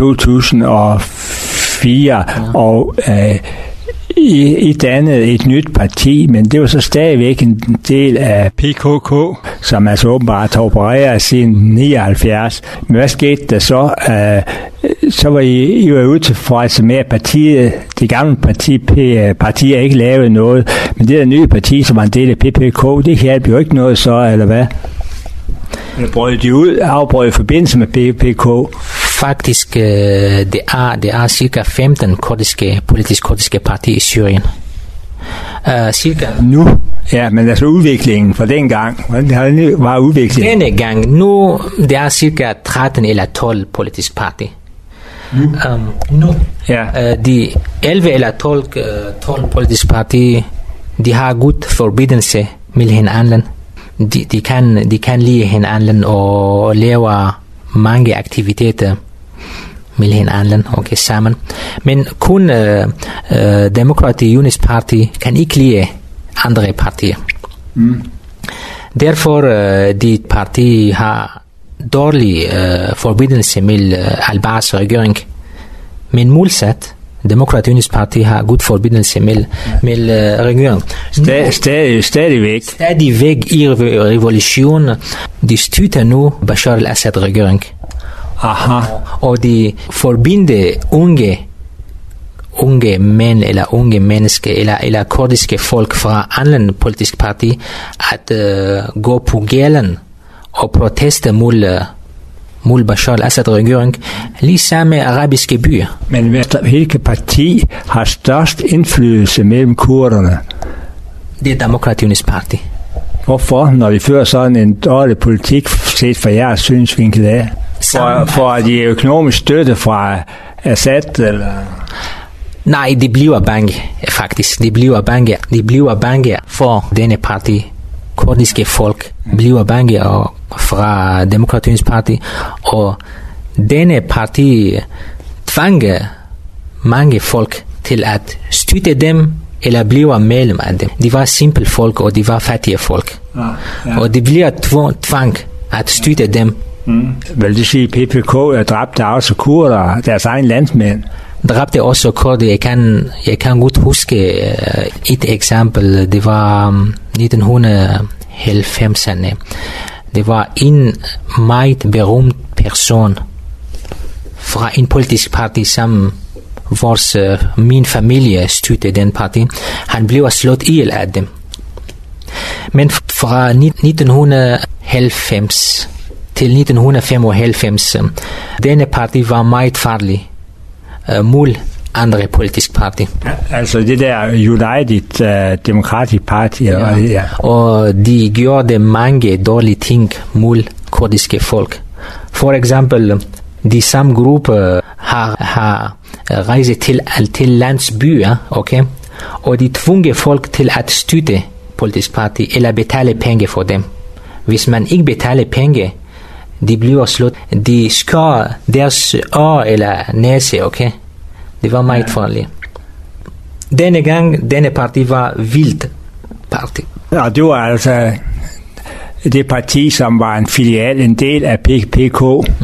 2004, og I dannede et nyt parti, men det var så stadigvæk en del af PKK, som altså åbenbart har opereret siden 79. Men hvad skete der så? Så var I var utilfredse med, at partiet, det gamle parti ikke lavede noget, men det der nye parti, som var en del af PKK, det hjalp jo ikke noget så, eller hvad? Eller brød de ud, afbrød forbindelse med PKK? Faktisk, det er cirka 15 politisk kurdiske partier i Syrien. Cirka nu? Ja, men altså udviklingen fra dengang, hvordan var udviklingen? Denne gang, nu det er cirka 13 eller 12 politiske partier. Nu, de 11 eller 12 politiske partier, de har god forbindelse med hinanden. De kan lide hinanden og lave mange aktiviteter med hinanden, okay, sammen. Men kun Democratic Unionist Party kan ikke lide andre partier. Derfor de partier har dårlig forbindelse med Al-Baas regering. Men modsat, Democratic Unionist Party har god forbindelse med regeringen. Stadigvæk I revolutionen, de støtter nu Bashar al-Assad regering. Aha. Og de forbinder unge mænd eller unge mennesker eller kurdiske folk fra andre politiske partier at gå på gaden og proteste mod Bashar al-Assad regering, ligesom med arabiske byer. Men hvilket parti har størst indflydelse mellem kurderne? Det er Democratic Unionist Party. Hvorfor, når vi fører sådan en dårlig politik, set fra jeres synsvinkel af? For de økonomisk støtte fra Assad, eller? Nej, de bliver bange, faktisk. De bliver bange for denne parti. Kurdiske folk bliver bange fra Democratic Unionist Party, og denne parti tvanger mange folk til at støtte dem eller blive medlem af dem. De var simple folk, og de var fattige folk. Og de bliver tvang at støtte dem. Vil det sige, at PKK dræbte også kurder, deres egen landsmænd? Dræbte også kurder. Jeg kan godt huske et eksempel. Det var 1990'erne. Det var en meget berømt person fra en politisk parti, som min familie støttede den parti. Han blev slået ihjel af dem. Men fra 1990 til 1995, denne parti var meget farlig mod andre politiske parti. Altså det der United Democratic Party, eller hvad det er. Og de gjorde mange dårlige ting mod kurdiske folk. For eksempel, de samme grupper har rejst til landsbyer, okay? Og de tvunget folk til at støtte politisk parti eller betale penge for dem. Hvis man ikke betaler penge, de bliver slået. De skar deres øre eller næse, okay? Det var meget farligt. Denne gang, denne parti var vildt parti. Ja, det var altså det parti, som var en filial, en del af PKK.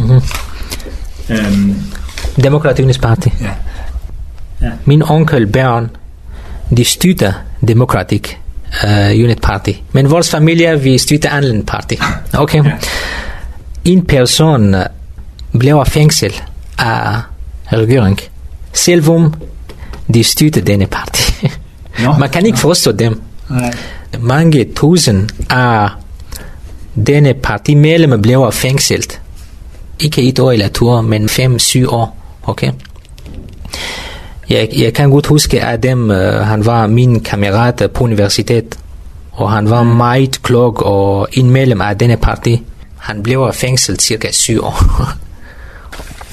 Democratic Unionist Party. Ja. Min onkel Bjørn, de støtter Democratic Unionist Party. Men vores familie, vi støtter anden parti. Okay. Ja. En person blev fængslet af regeringen, selvom de støtter denne parti. Man kan ikke forstå dem. Nej. Mange tusind af denne parti medlemmer blev fængslet. Ikke et år eller 2 år, men 5-7 år. Okay? Jeg kan godt huske, at han var min kammerat på universitet, og han var meget klog og en medlem af denne parti. Han blev fængslet cirka 7 år.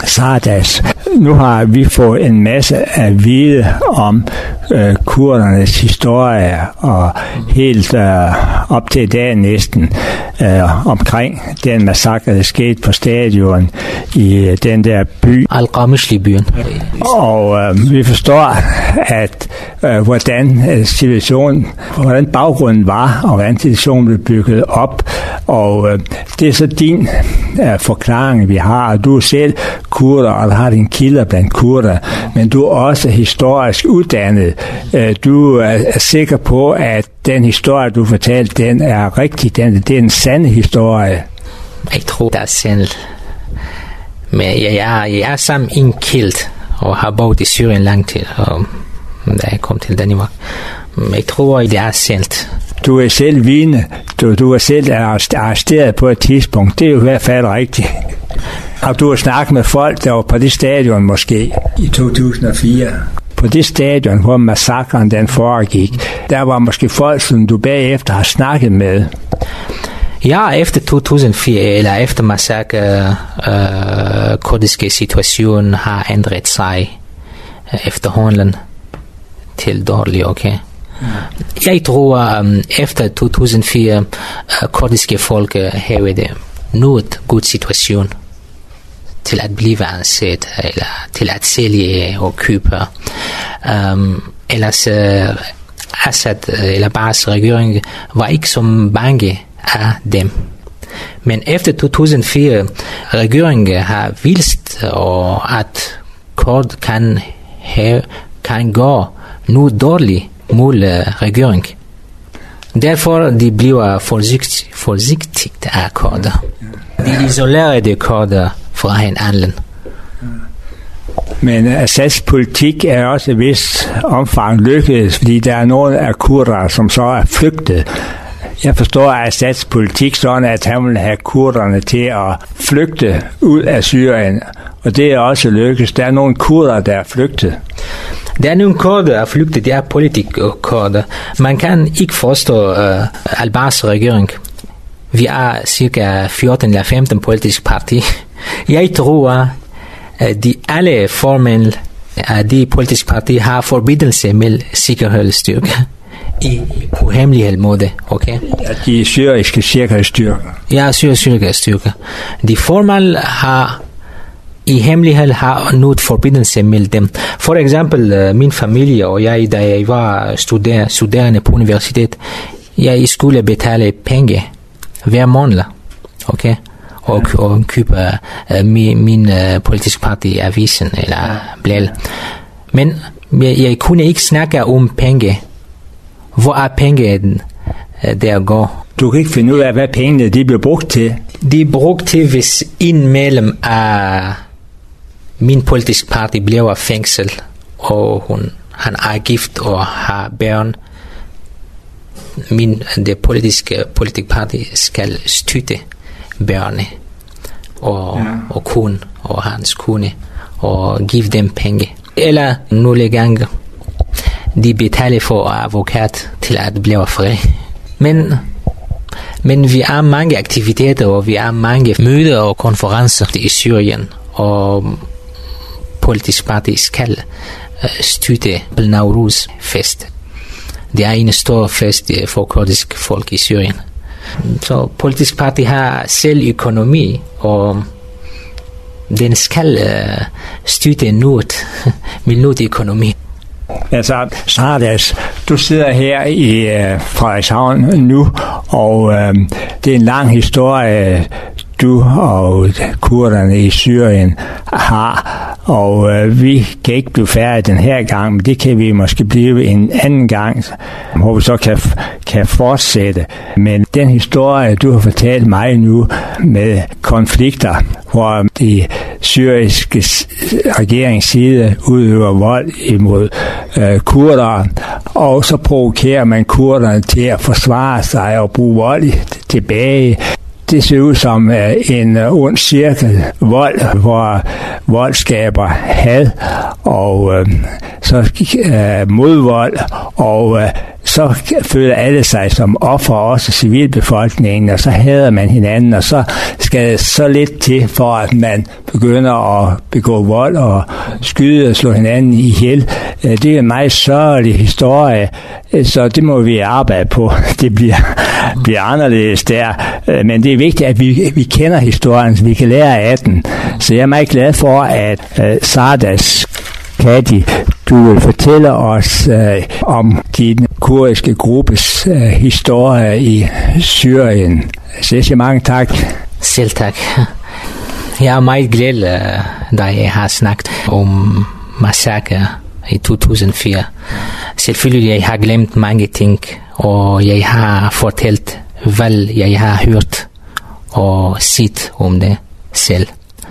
Sardas. Nu har vi fået en masse at vide om kurdernes historie, og helt op til i dag næsten omkring den massakre, der skete på stadion i den der by. Al-Qamishli-byen. Og vi forstår, at hvordan situationen, hvordan baggrunden var, og hvordan situationen blev bygget op. Og det er så din forklaring, vi har. Du er selv kurder, og har din kilder blandt kurder, men du er også historisk uddannet. Du er sikker på, at den historie, du fortalte, den er rigtig. Det er en sand historie. Jeg tror, det er sandt. Men jeg er sammen en kilt, og har boet i Syrien lang tid, og da jeg kom til Danmark. Men jeg tror, det er sandt. Du er selv vidne. Du er selv arresteret på et tidspunkt. Det er jo i hvert fald rigtigt. Og du har snakket med folk, der var på det stadion måske i 2004. På det stadion, hvor massakren den foregik, der var måske folk, som du bagefter har snakket med. Ja, efter 2004, eller efter massakre, kurdiske situation har ændret sig efterhånden til dårligt, okay? Jeg tror, efter 2004, kurdiske folk havde det noget god situation til at blive ansat, eller til at sælge og købe. Ellers Assad eller Bas regering var ikke så bange af dem. Men efter 2004, regeringen har vist, og at kurd kan gå nu dårligt mod regering. Derfor de bliver forsigtigt af kurder. De isolerede kurder fra hinanden. Men Assads politik er også i vis omfang lykkedes, fordi der er nogle af kurdere, som så er flygtet. Jeg forstår Assads politik sådan, at han vil have kurderne til at flygte ud af Syrien, og det er også lykkedes. Der er nogle kurdere, der er flygtet. Der er nogle kurder, der er flygtet, det er politikkurder. Man kan ikke forstå Al-Bas regering. Vi er cirka 14 eller 15 politiske partier. Jeg tror, at alle formelle af de politiske partier har forbindelse med sikkerhedsstyrker i uhemmelighed måde, okay? Ja, de syriske sikkerhedsstyrker. Ja, syriske sikkerhedsstyrker. De formelle har i hemmelighed har noget forbindelse med dem. For eksempel min familie og jeg, da jeg var studerende på universitet, jeg skulle betale penge hver måned, okay? Og købe min politiske parti avisen eller blad. Men jeg kunne ikke snakke om penge. Hvor er penge der går? Du kan ikke finde ud af, hvad pengene de bliver brugt til. De er brugt til, hvis en medlem af min politiske parti bliver fængsel, og han er gift og har børn. Det politiske parti skal støtte børnene og kone og hans kone og give dem penge. Eller nogle gange de betaler for advokat til at blive fri. Men vi har mange aktiviteter, og vi har mange møder og konferencer i Syrien, og politisk parti skal støtte Nowruz fest. Det er en stor fest for kurdisk folk i Syrien. Så politisk parti har selv økonomi, og den skal støtte noget med noget økonomi. Altså, Sardas, du sidder her i Frederikshavn nu, og det er en lang historie, du og kurderne i Syrien har, og vi kan ikke blive færdige den her gang, men det kan vi måske blive en anden gang, hvor vi så kan fortsætte. Men den historie, du har fortalt mig nu med konflikter, hvor de syriske regeringsside udøver vold imod kurdere, og så provokerer man kurderne til at forsvare sig og bruge vold tilbage. Det ser ud som en ond cirkel vold, hvor vold skaber had, og så modvold, og så føler alle sig som offer, også civilbefolkningen, og så hader man hinanden, og så skal så lidt til, for at man begynder at begå vold og skyde og slå hinanden ihjel. Det er en meget sørgelig historie, så det må vi arbejde på. Det bliver anderledes der, men det er vigtigt, at vi kender historien, så vi kan lære af den. Så jeg er meget glad for, at Sardas Kadi, du vil fortælle os om din kurdiske gruppes historie i Syrien. Så mange tak. Selv tak. Jeg er meget glad, da jeg har snakket om massakre i 2004. Selvfølgelig jeg har glemt mange ting, og jeg har fortalt, hvad jeg har hørt og set om det selv.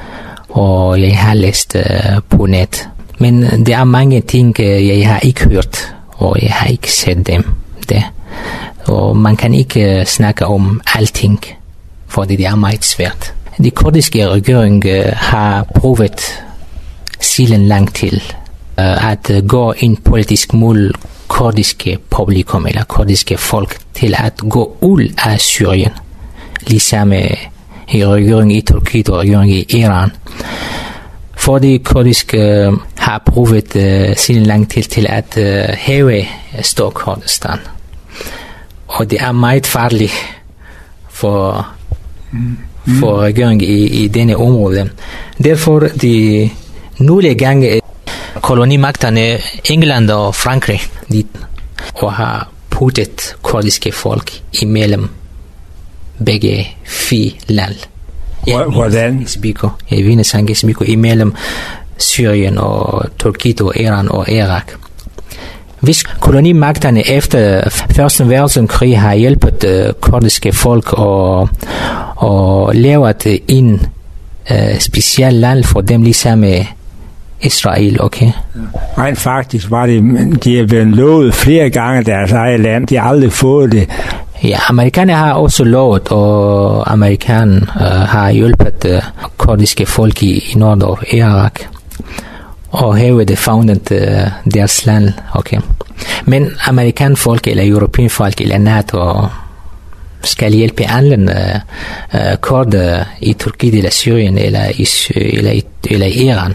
Og jeg har læst på net. Men der er mange ting, jeg har ikke hørt, og jeg har ikke set dem der. Og man kan ikke snakke om alting, fordi det er meget svært. De kurdiske regering har prøvet siden lang til at gå ind politisk mod kurdiske publikum eller kurdiske folk til at gå ud af Syrien. Ligesom i regeringen i Tyrkiet og regeringen i Iran. Fordi kurdiske har prøvet siden lang til at hæve Storkurdistan. Og det er meget farligt for regeringen i denne område. Derfor de nogle gange kolonimagterne England og Frankrig og har puttet kurdiske folk imellem begge fire lande. Hvordan? Jeg vinder Sangisbiko imellem Syrien og Tyrkiet og Iran og Irak. Hvis kolonimagterne efter Første verdenskrig har hjulpet kurdiske folk og lavet en speciel land for dem, ligesom Israel, okay? Rent faktisk var det, de er blevet lovet flere gange deres eget land. De har aldrig fået det. Ja, amerikanerne har også lovet, og amerikanerne har hjulpet kurdiske folk i Nord- og Irak og hævet fundet deres land, okay. Men amerikanske folk eller europæiske folk eller NATO skal hjælpe andre kurder i Tyrkiet eller Syrien eller i Iran.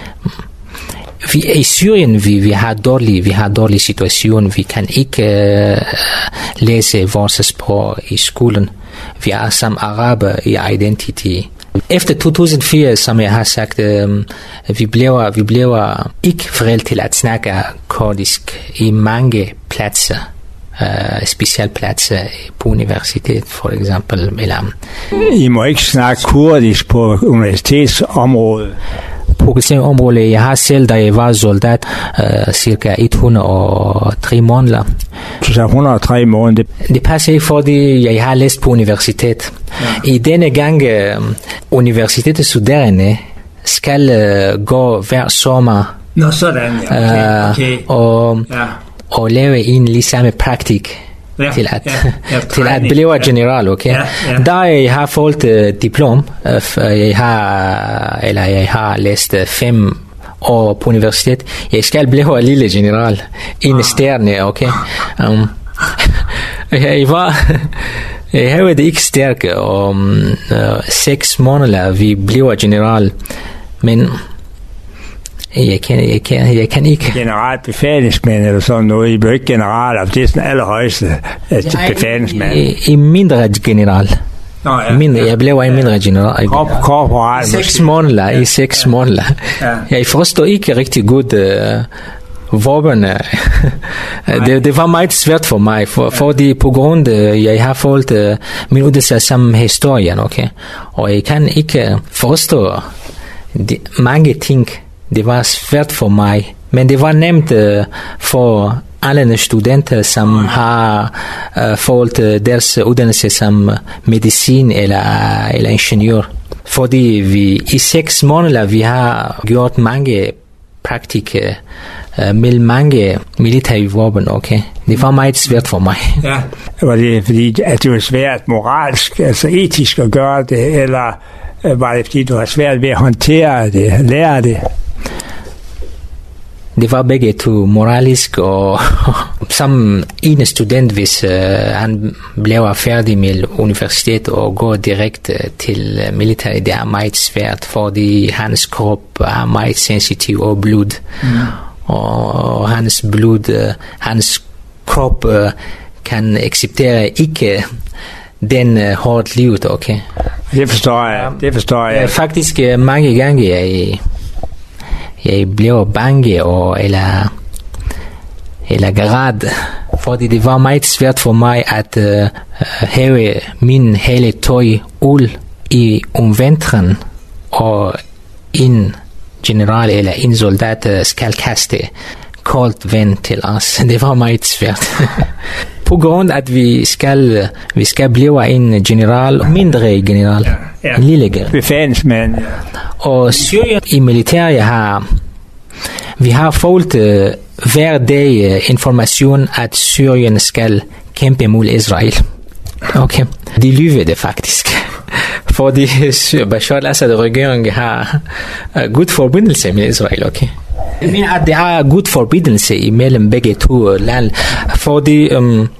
I Syrien vi har dårlig situation. Vi kan ikke læse vores sprog i skolen. Vi er som araber i identity. Efter 2004, som jeg har sagt, vi blev ikke frelst til at snakke kurdisk i mange pladser. Specielle pladser på universitet, for eksempel. I må ikke snakke kurdisk på universitetsområdet. På området, jeg har selv, da jeg var soldat, cirka 103 måneder. Du sagde 103 måneder? Det passer ikke, fordi jeg har læst på universitet. Ja. I denne gang, universitetsstuderende skal gå hver sommer. Nå, sådan, ja. Okay. Og lave en ligesom praktik. Ja, til at blive general, okay? Ja. Da jeg har fået diplom, jeg har læst 5 år på universitet, jeg skal blive en lille general, en stjerne, okay? Jeg havde det ikke stærkt, og 6 måneder vi bliver general, men jeg kan ikke. Generalbefalingsmand eller sådan noget. I bliver ikke general, det er sådan allerhøjeste befalingsmand. I mindre general. Nå, ja. Jeg blev en mindre general. Korporal. I 6 måneder. Ja. Jeg forstår ikke rigtig godt våben. Det var meget svært for mig, fordi på grund jeg har fået min uddannelse som historien, okay? Og jeg kan ikke forstå mange ting. Det var svært for mig, men det var nemt for alle studenter, som har fået deres uddannelse som medicin eller ingeniør. Fordi vi i 6 måneder vi har gjort mange praktikker med mange militære våben, okay? Det var meget svært for mig. Ja, var det fordi, at det var svært moralsk, altså etisk at gøre det, eller var det fordi, du har svært ved at håndtere det, lære det? det var begge to moralisk, og som en student, hvis han blev færdig med universitet og går direkte til militæret, det er meget svært, fordi hans krop er meget sensitiv og blod. Og hans blod, hans krop kan acceptere ikke den hårdt livet, okay? Det forstår jeg. Faktisk mange gange jeg blev bange eller græd, fordi det var meget svært for mig at have min hele tøj uld om vinteren, og en general eller en soldat skal kaste koldt vand til os. Det var meget svært. På grund af at vi skal blive en general, mindre general, en lille general. Befalingsmand. Og Syrien i militæret vi har fået hver dag information, at Syrien skal kæmpe mod Israel. Okay. De lyver det faktisk. Fordi Bashar al-Assad-regeringen har god forbindelse med Israel, okay? Jeg mener, at det er god forbindelse imellem begge to lande, fordi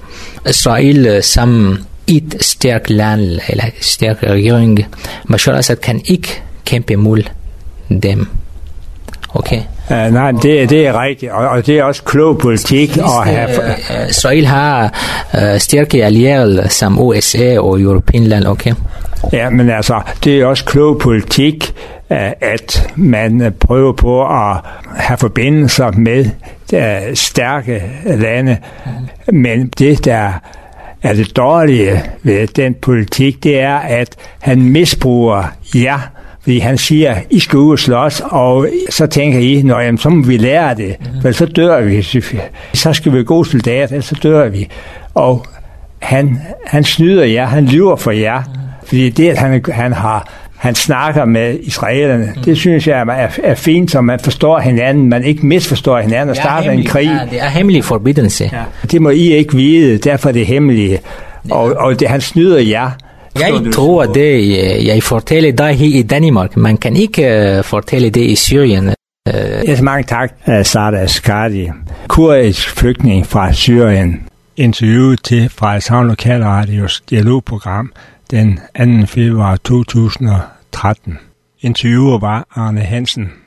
Israel som et stærkt land, eller stærk regering, Bashar al-Assad kan ikke kæmpe mod dem. Okay? Nej, det er rigtigt, og det er også klog politik at have. Israel har stærke allierede som USA og European land, okay? Ja, men altså, det er også klog politik, at man prøver på at have forbindelser med stærke lande. Men det, der er det dårlige ved den politik, det er, at han misbruger fordi han siger, I skal ud og slås, og så tænker I, så må vi lære det, for så dør vi. Så skal vi være gode soldater, så dør vi. Og han snyder jer, han lyver for jer, fordi det, at han snakker med israelerne, det synes jeg er fint, så man forstår hinanden, man ikke misforstår hinanden og starter en krig. Ja, det er hemmelig forbindelse. Ja. Det må I ikke vide, derfor er det hemmelige. Og han snyder jer. Jeg tror det, jeg fortæller dig her i Danmark. Man kan ikke fortælle det i Syrien. Mange tak, Sardas Kardi, kurdisk flygtning fra Syrien. Interviewet til Frederikshavn Lokalradios dialogprogram den 2. februar 2013. Interviewer var Arne Hansen.